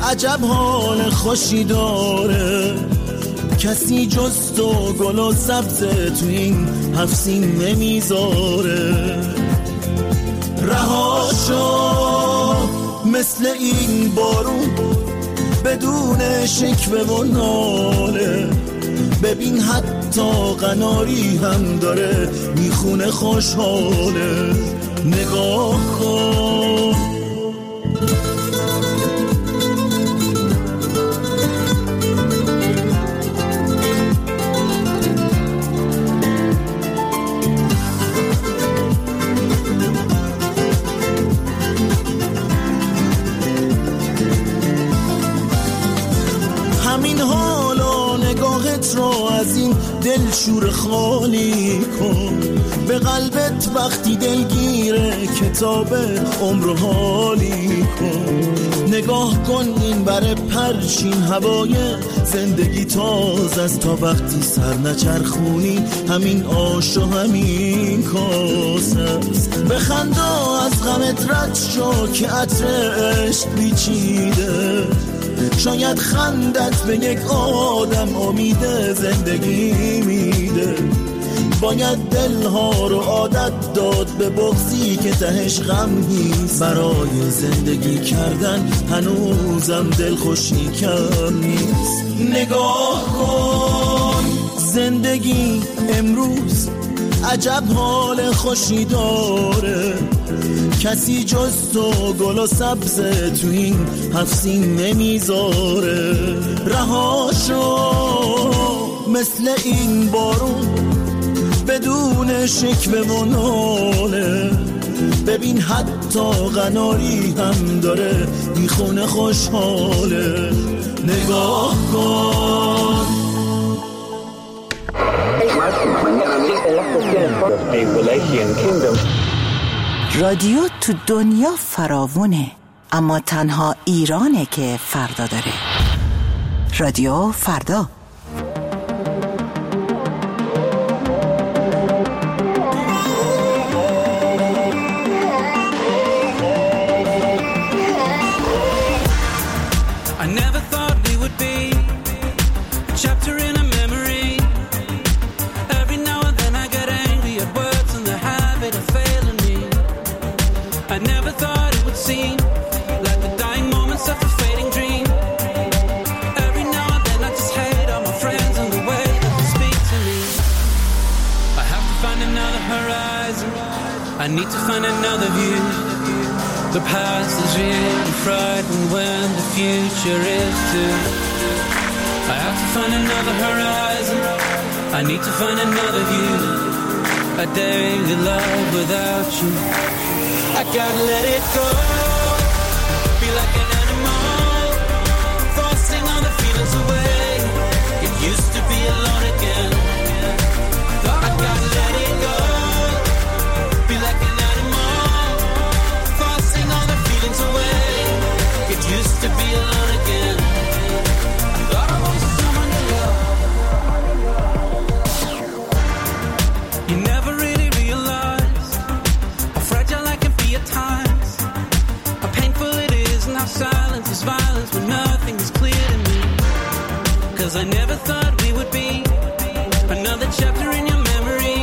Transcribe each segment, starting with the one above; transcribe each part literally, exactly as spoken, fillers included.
عجب حال خوشی داره، کسی جز تو گل و سبز تو این هفت سین نمیذاره. رها شو مثل این بارون بدون شکوه و ناله، ببین حتی قناری هم داره میخونه خوشحاله. نگاه کن همین حالا نگاهت رو از این دل شور خالی کن، به قلبت وقتی دلگیره کتاب عمر حالی کن. نگاه کن این بر پرشین هوای زندگی تاز است، تا وقتی سر نچرخونی همین آش و همین کاس است. بخندا از غمت رد شو که عطر عشق بیچیده، شاید خندت به یک آدم امید زندگی میده. باید دلها رو عادت داد به بغضی که تهش غم نیست، برای زندگی کردن هنوزم دل خوشی کم نیست. نگاه کن زندگی امروز عجب حال خوشی داره، کسی جز تو گل و سبز تو این هفت سین نمیذاره. رها شو مثل این بارون بدون شکوه و ناله، ببین حتی قناری هم داره میخونه خوشحاله. نگاه کن رادیو تو دنیا فراوونه، اما تنها ایرانه که فردا داره. رادیو فردا. I need to find another view. The past is really frightening when the future is too. I have to find another horizon. I need to find another view. A daily love without you. I gotta let it go. Be like an animal, forcing all the feelings away. It used to be alone again. I gotta let it go. Be like an animal, forcing all the feelings away. It used to be alone again. I thought I was someone to love. You never really realized how fragile I can be at times, how painful it is and how silence is violence when nothing is clear to me. Cause I never thought we would be another chapter in your memory.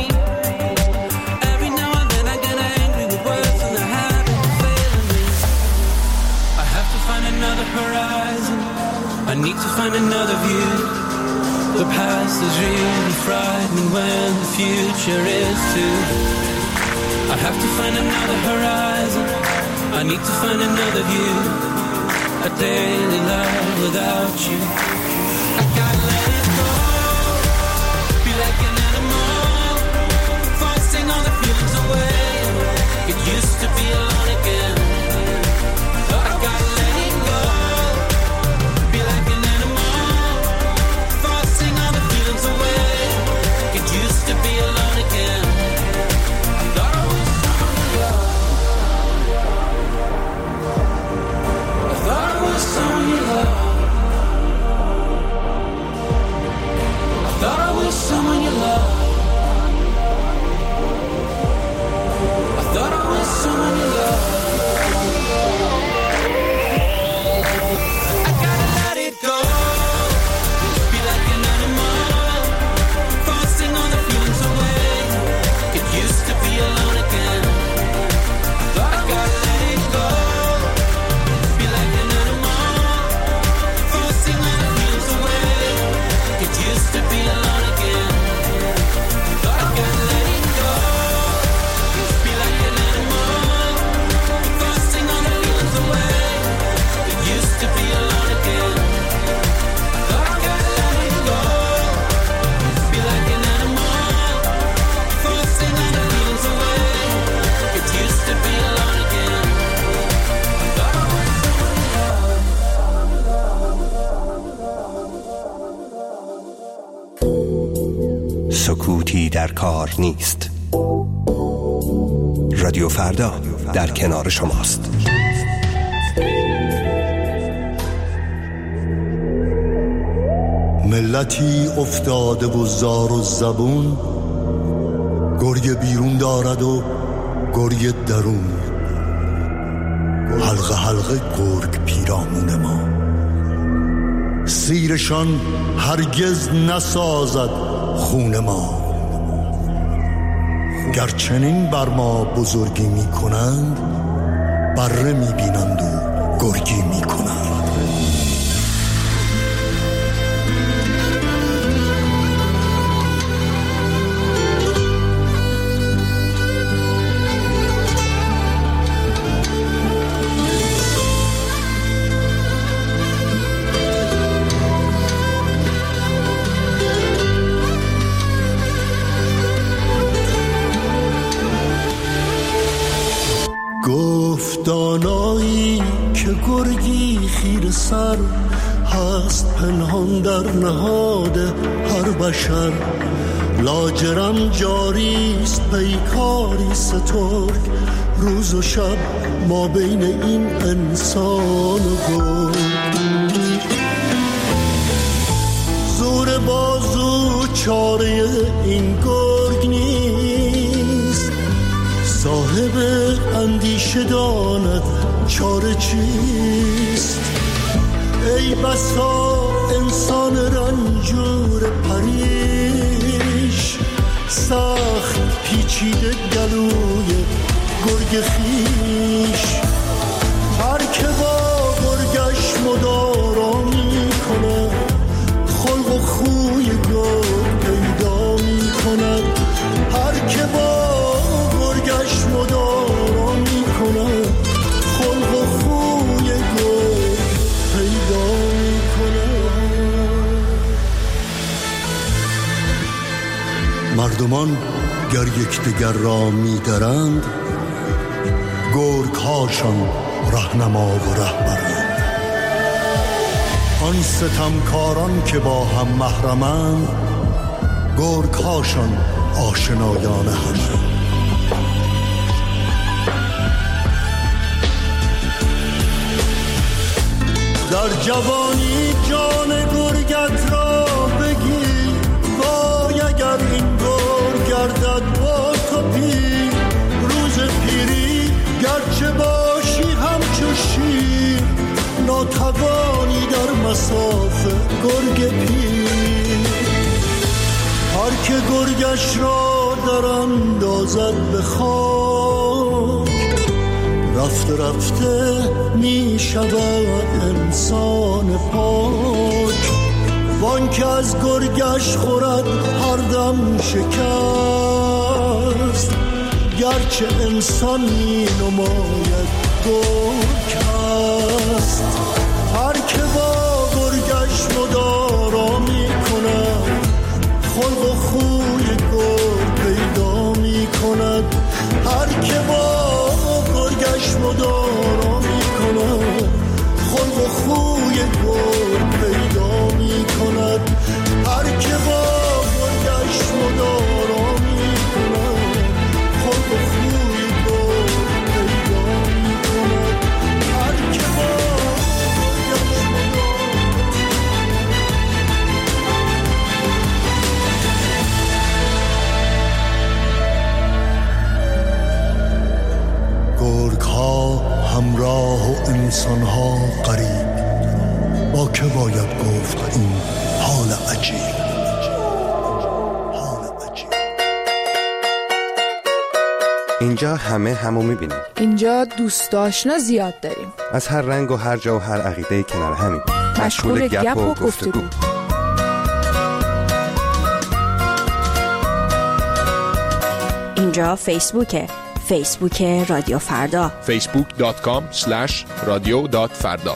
Another horizon, I need to find another view. The past is really frightening when the future is too. I have to find another horizon, I need to find another view. A daily life without you. I gotta let it go. Be like an animal, forcing all the feelings away. It used to be alone again. I gotta let it go. Be like an animal, forcing all the feelings away. It used to be alone again. I thought I was someone to love. I thought I was someone you love. در کار نیست. رادیو فردا در کنار شماست. ملتی افتاده و زار و زبون، گرگ بیرون دارد و گرگ درون، حلقه حلقه گرگ پیرامون ما. سیرشان هرگز نسازد خون ما، گرچنین بر ما بزرگی می کنند، بره می بینند و گرگی می کنند. دانایی که گرگی خیر سر هست، پنهان در نهاد هر بشر. لاجرم جاریست پیکاری سترگ، روز و شب ما بین این انسان و گرگ. زور بازو چاره این گرگ نیست، صاحب اندیشه داند چاره چیست. ای بسا انسان رنجور پریش، سخت پیچیده گلوی گرگ خیش. هر که با گرگش مدارا می کند، خلق و خوی گرگ پیدا می کند. هر که با گرگش مدارا می کند، خلق و خوی گرگ پیدا می کند. مردمان گر یکدیگر را می درند، گرگ هاشان رهنما و رهبرند. آن ستمکاران که با هم محرمند، گرگ هاشان آشنایان همند. در جوانی جان گرگت را بگیر، وای اگر این گرگ گردد با تو پیر. روز پیری گرچه باشی همچو شیر، ناتوانی در مسافه گرگ پیر. هر که گرگش را در اندازد به خاک، رفته رفته می شود انسان پاک. وان که از گرگش خورد هر دم شکست، گرچه انسان می نماید گرگ است. هر که با گرگش مدارا می کند، خلق و خوی گرگ پیدا می کند. هر که با گرگش مدارا می کند، خلق و خوی گرگ پیدا می کند. هر که با گرگش مدارا می کند، خلق و خوی گرگ پیدا می کند. هر که با گرگش مدارا. گرگ ها همراه و انسان ها غریب، با که باید گفت این حال عجیب. اینجا همه همو میبینیم. اینجا دوست آشنا زیاد داریم، از هر رنگ و هر جا و هر عقیده کنار همیم، مشغول گپ و گفتگو. اینجا فیسبوکه، فیسبوک رادیو فردا، فیسبوک دات کام اسلش رادیو دات فردا.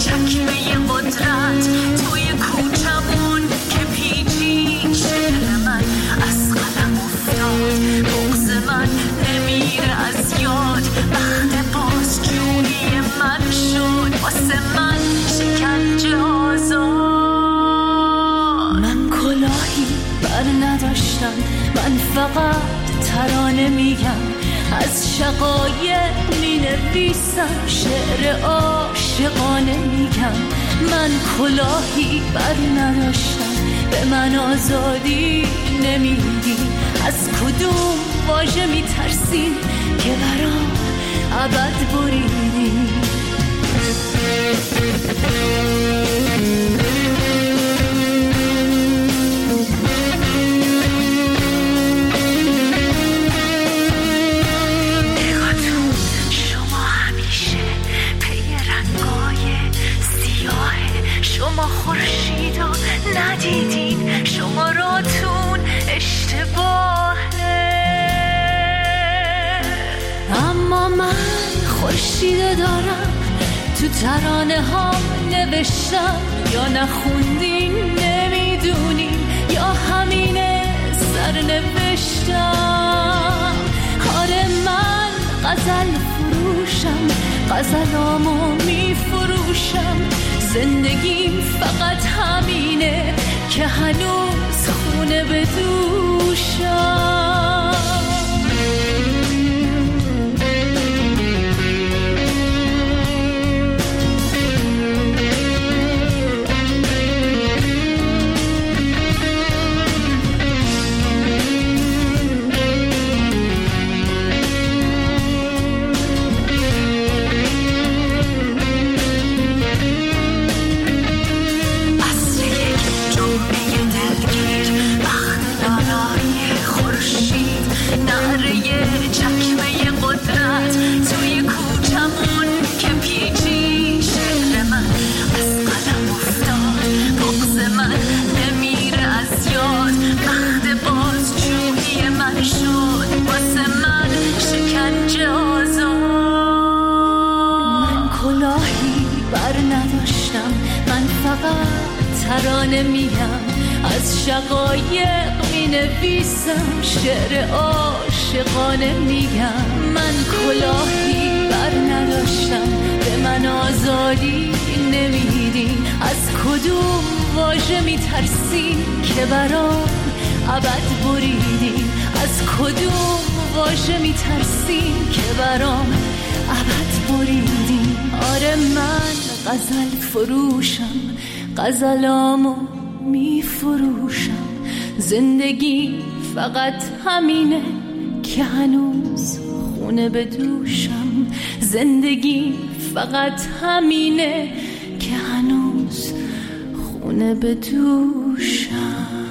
چکمه قدرت توی کوچمون که پیچی شعر من از قلم افتاد بغض من نمیره از یاد وقت بازجویی من شد واسه من شکنجه آزاد من کلاهی بر نداشتم من فقط ترانه میگم از شقایق می نویسم شعر عاشقانه میگم من کلاهی بر نداشتم به من آزادی نمیدی از کدوم واژه می ترسین که برام ابد بریدی شما خورشیدو ندیدین شما راتون اشتباهه اما من خورشیدو دارم تو ترانه ها نوشتم یا نخوندین نمیدونین یا همینه سر نوشتم آره من غزل فروشم غزلامو میفروشم زندگیم فقط همینه که هنوز خونه به دوشم ترانه میگم از شقایق می نویسم شعر عاشقانه میگم من کلاهی بر نداشتم به من آزادی نمیدین از کدوم واژه می ترسین که برام ابد بریدین از کدوم واژه می ترسین که برام ابد بریدین آره من غزل فروشم غزلامو می فروشم زندگی فقط همینه که هنوز خونه به دوشم زندگی فقط همینه که هنوز خونه به دوشم